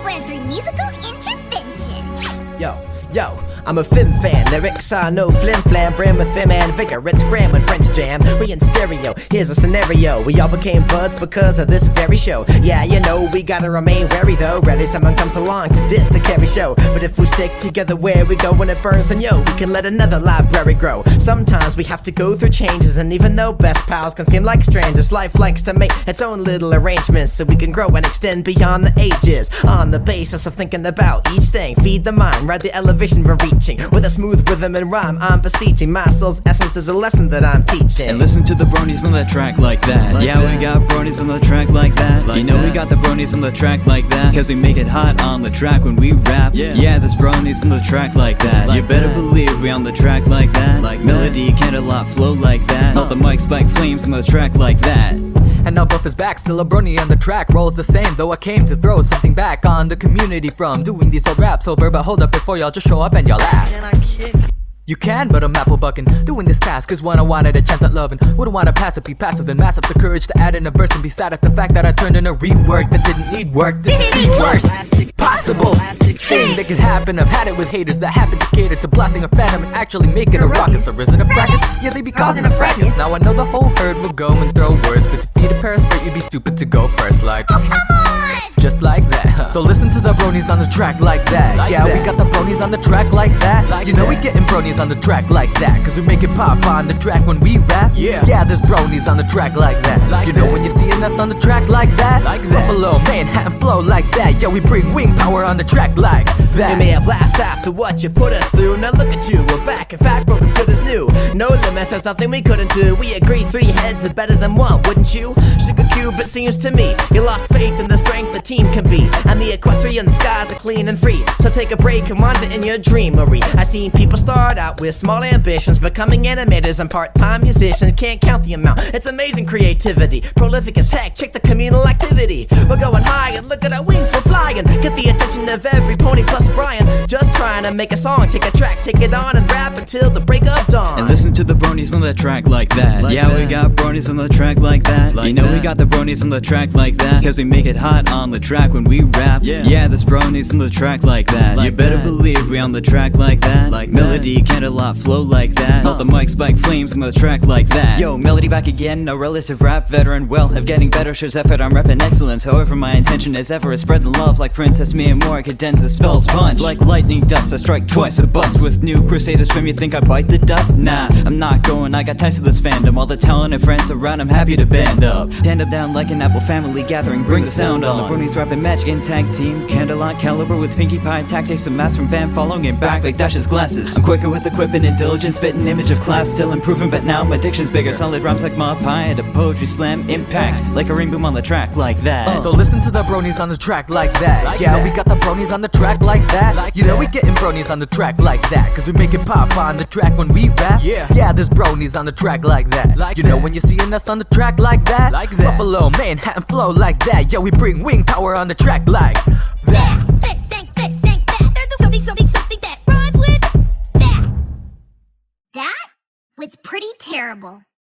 learn through musical intervention. Yo, I'm a Fim fan. Lyrics are no flim flam. Brim with Fim and vigor. It's Graham and French jam. We in stereo. Here's a scenario. We all became buds because of this very show. Yeah, you know, we gotta remain wary though. Rarely someone comes along to diss the carry show. But if we stick together where we go when it burns, then yo, we can let another library grow. Sometimes we have to go through changes, and even though best pals can seem like strangers, life likes to make its own little arrangements so we can grow and extend beyond the ages. On the basis of thinking about each thing, feed the mind, ride the elevation we're reaching. With a smooth rhythm and rhyme, I'm beseeching. My soul's essence is a lesson that I'm teaching. And listen to the bronies on the track like that. Yeah, we got bronies on the track like that. You know we got the bronies on the track like that, cause we make it hot on the track when we rap. Yeah, there's bronies on the track like that. You better believe we on the track like that. Melody, candlelight, flow like that. All the mic spike flames on the track like that. And now both is back, still a brony on the track. Rolls the same, though I came to throw something back on the community from doing these old raps over. But hold up before y'all just show up and y'all ask. You can, but I'm apple bucking, doing this task cause when I wanted a chance at loving, wouldn't wanna pass it, be passive, then mass up the courage to add in a verse and be sad at the fact that I turned in a rework that didn't need work. This is the worst possible thing that could happen. I've had it with haters that happen to cater to blasting a phantom and actually making a ruckus. Or is it a practice? Yeah, they be causing a fracas. Now I know the whole herd will go and throw words, but to feed a parasite you'd be stupid to go first like, Oh, come on! just like that. So listen to the bronies on the track like that. Yeah, we got the bronies on the track like that. You know we getting bronies on the track like that, cause we make it pop on the track when we rap. Yeah, there's bronies on the track like that. You know when you're seeing us on the track like that. Buffalo, Manhattan flow like that. Yeah, we bring wing power on the track like that. You may have laughed after what you put us through. Now look at you, we're back. In fact, we're as good as new. No limits, there's nothing we couldn't do. We agree, 3 heads are better than 1, wouldn't you? Sugar Cube, it seems to me you lost faith in the strength the team can be, and the equestrian skies are clean and free. So take a break and wander in your dreamery. I've seen people start out with small ambitions, becoming animators and part-time musicians. Can't count the amount, it's amazing creativity. Prolific as heck, check the communal activity. We're going high and look at our wings, we're flying. Get the attention of every pony plus Brian. Just trying to make a song, take a track, take it on and rap until the break of dawn. And listen to the bronies on the track like that. Yeah, we got bronies on the track like that. You know we got the bronies on the track like that, cause we make it hot on the track when we rap. Yeah, there's bronies on the track like that. You better believe we on the track like that. Melody, candlelight, flow like that. All the mic spike flames on the track like that. Yo, Melody back again, no relative rap veteran. Well, of getting better shows effort, I'm repping excellence. However, my intention is ever is spread the love like Princess Me and more. I condense the spells punch like lightning dust. I strike twice a bust with new crusaders from you think I bite the dust? Nah, I'm not going, I got ties to this fandom. All the talent and friends around, I'm happy to band up. Stand up down like an Apple family gathering, bring the sound on. The bronies rapping magic in tag team. Candlelight caliber with Pinkie Pie tactics. A mass from Van following and back like Dash's glasses. I'm quicker with equipment and diligence, spitting image of class. Still improving, but now my diction's bigger. Solid rhymes like Ma Pie at a poetry slam. Impact like a ring boom on the track like that. So listen to the bronies on the track like that. Yeah, we got the bronies on the track like that. You know we getting bronies on the track like that, cause we make it pop on the track when we rap. Yeah, there's bronies on the track like that. You know when you're seeing us on the track like that. Buffalo, Manhattan flow like that. Yeah, we bring wing power on the track like that. This ain't that. There's something that rhymes with that. That was pretty terrible.